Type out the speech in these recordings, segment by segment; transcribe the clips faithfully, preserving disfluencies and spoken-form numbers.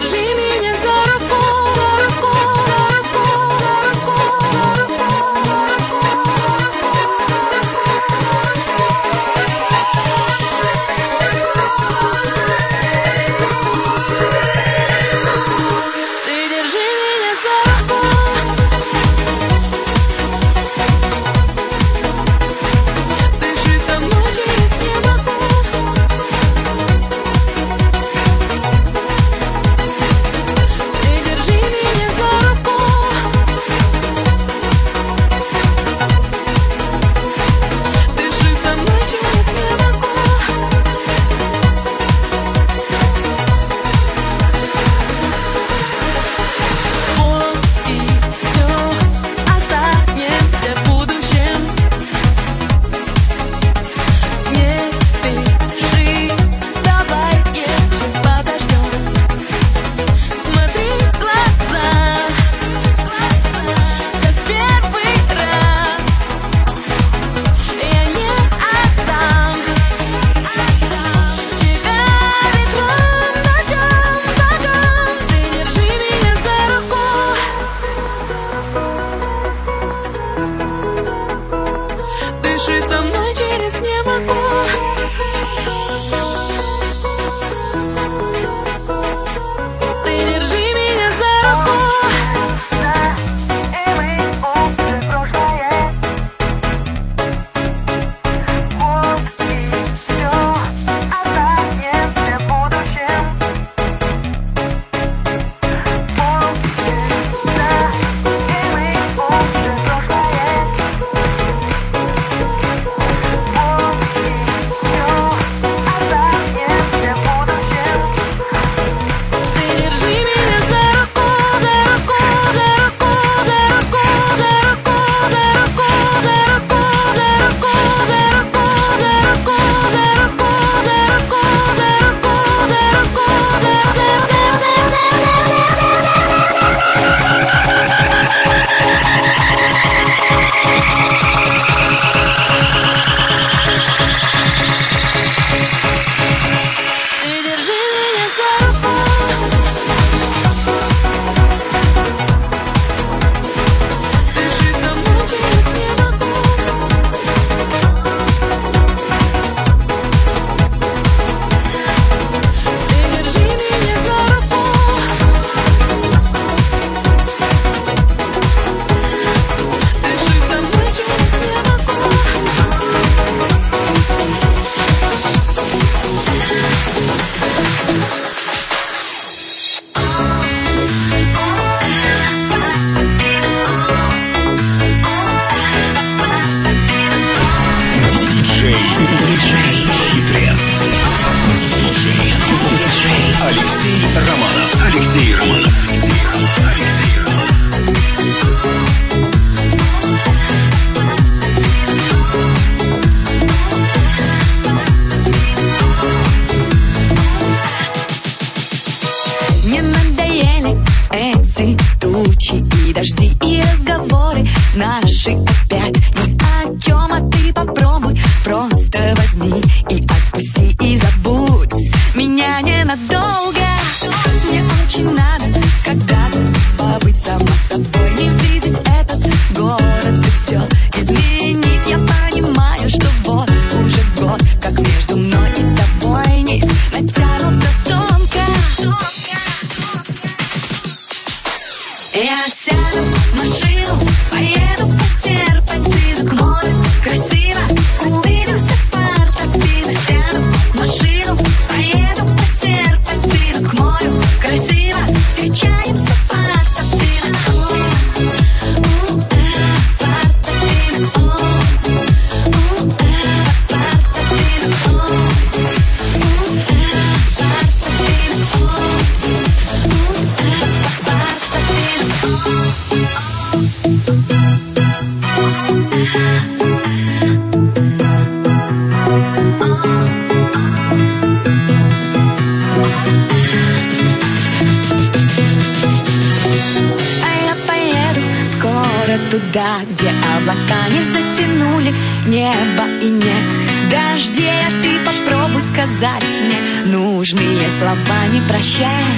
Туда, где облака не затянули небо и нет дождей. А ты попробуй сказать мне нужные слова: не прощай,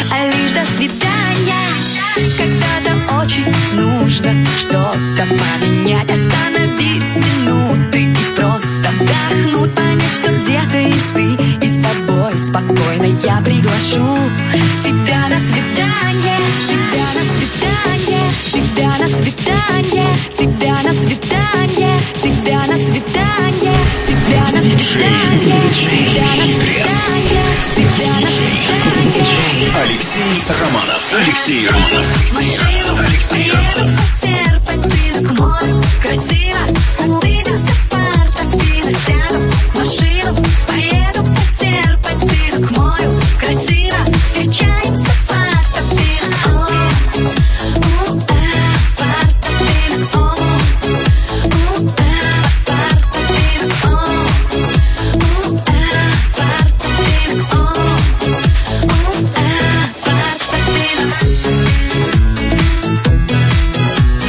а лишь до свидания. Когда-то очень нужно что-то поменять, остановить минуты и просто вздохнуть, понять, что где-то есть ты, и с тобой спокойно я приглашу тебя на свидание, тебя на свидание, тебя на свидание, тебя на свидание, тебя на свидание, тебя на свидание, тебя на свидание, тебя на свидание. Алексей Романов. Алексей Романов. Машину поеду по серпантину к морю. Красиво увидимся в Портофино. Сяду в машину, поеду по серпантину к морю. Красиво встречаемся в Портофино. У-а, Портофино. У-а, Портофино. У-а, Портофино. У-а, Портофино.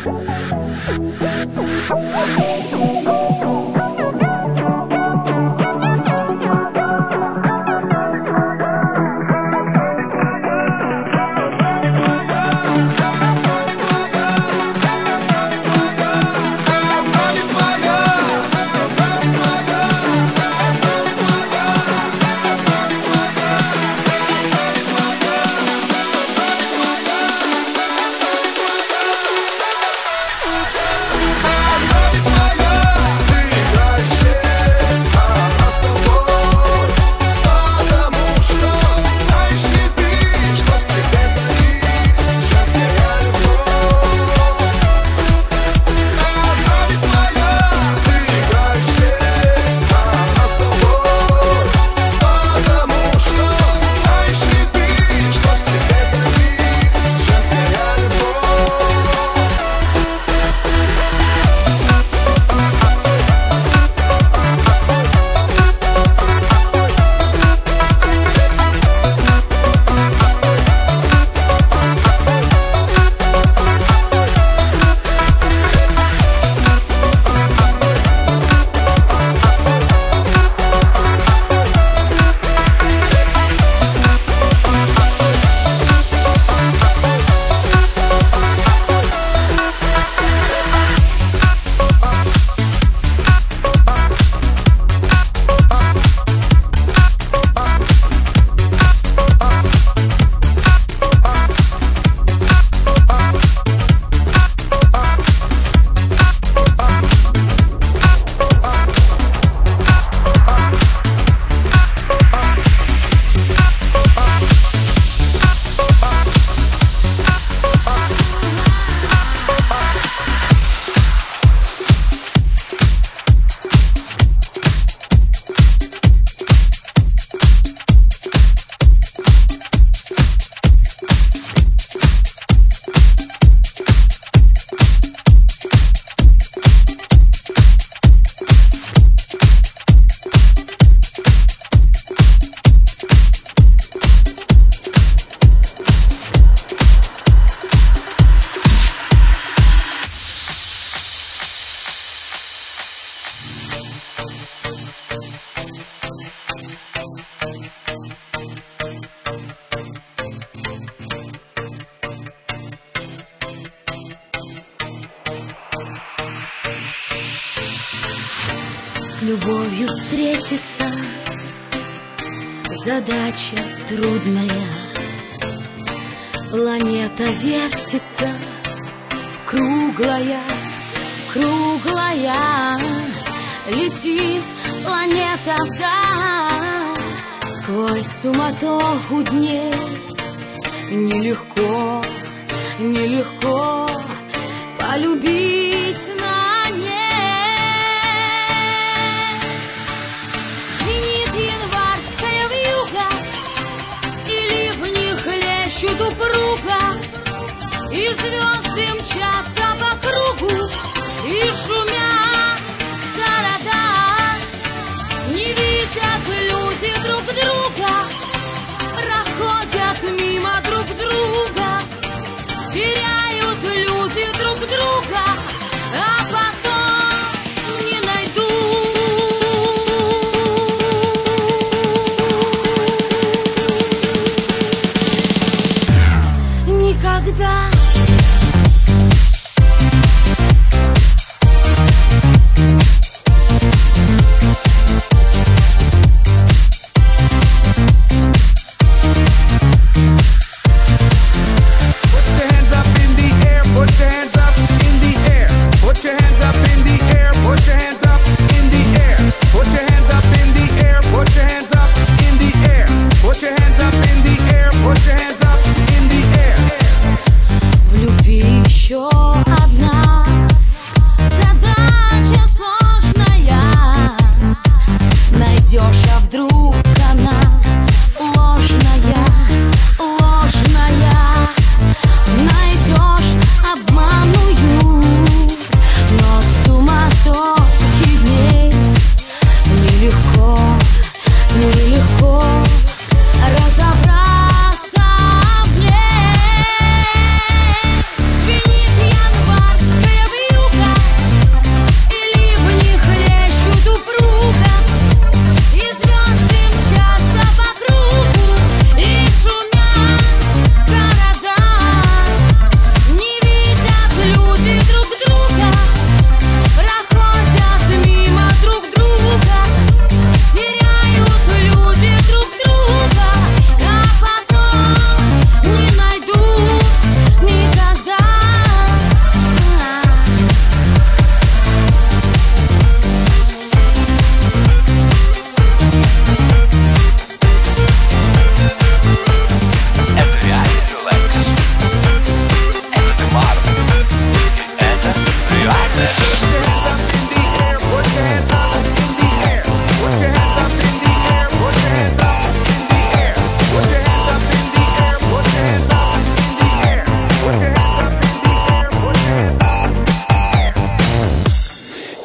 Любовью встретиться задача трудная. Планета вертится, круглая, круглая. Летит планета вдаль, сквозь суматоху дней. Нелегко, нелегко полюбить на ней. Звенит январская вьюга, и ливни хлещут упруга, и звезды мчатся по кругу, и шумят города. Не видят люди друг друга, проходят мимо друг друга, теряют люди друг друга, а потом не найдут. Никогда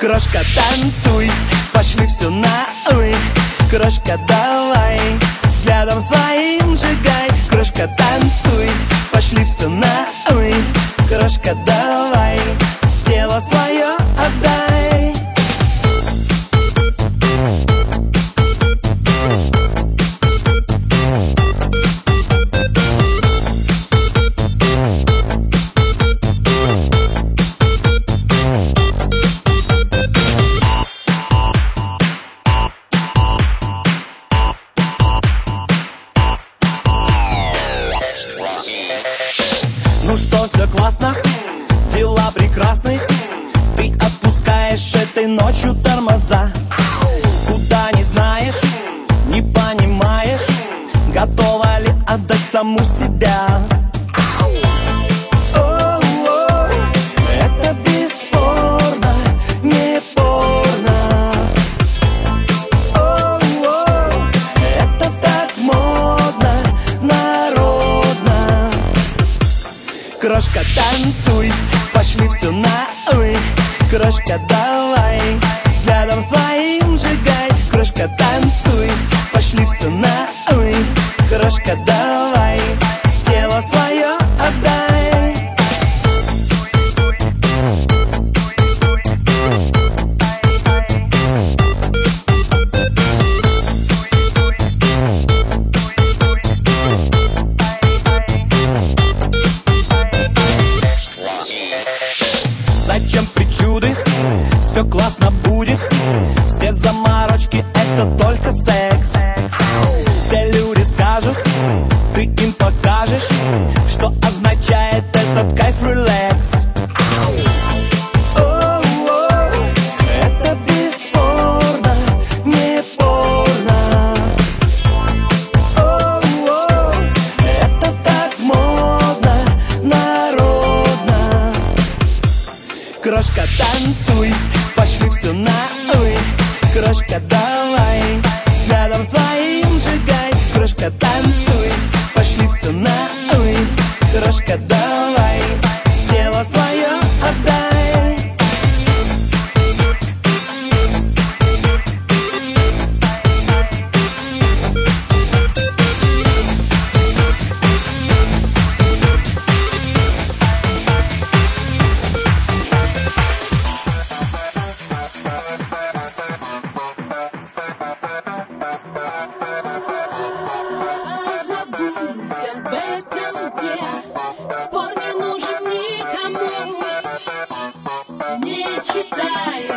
Крошка, танцуй, пошли все на «вы». Крошка, давай, взглядом своим сжигай. Крошка, танцуй, пошли все на «вы». Крошка, давай, тело свое отдай. Ну что, все классно, дела прекрасны. Ты отпускаешь этой ночью тормоза. Куда не знаешь, не понимаешь, готова ли отдать саму себя. О-о, это бесспорно, не порно. О-о, это так модно, народно. Крошка, танцуй, пошли все на «вы». Крошка, давай, взглядом своим сжигай. Крошка, танцуй, пошли все на «вы». Крошка, давай, тело свое отдай. Зачем причуды? Все классно будет. Все заморочки — это только секс. Все люди скажут, ты им покажешь, что означает этот кайф, релакс. О-о, это бесспорно, не порно. О-о, это так модно, народно. Крошка, танцуй, пошли все на «вы». Крошка, давай, взглядом своим сжигай. Крошка, танцуй, пошли все на «вы». Крошка, давай, тело свое отдай. Забудь об этом дне, спор не нужен никому. Не читай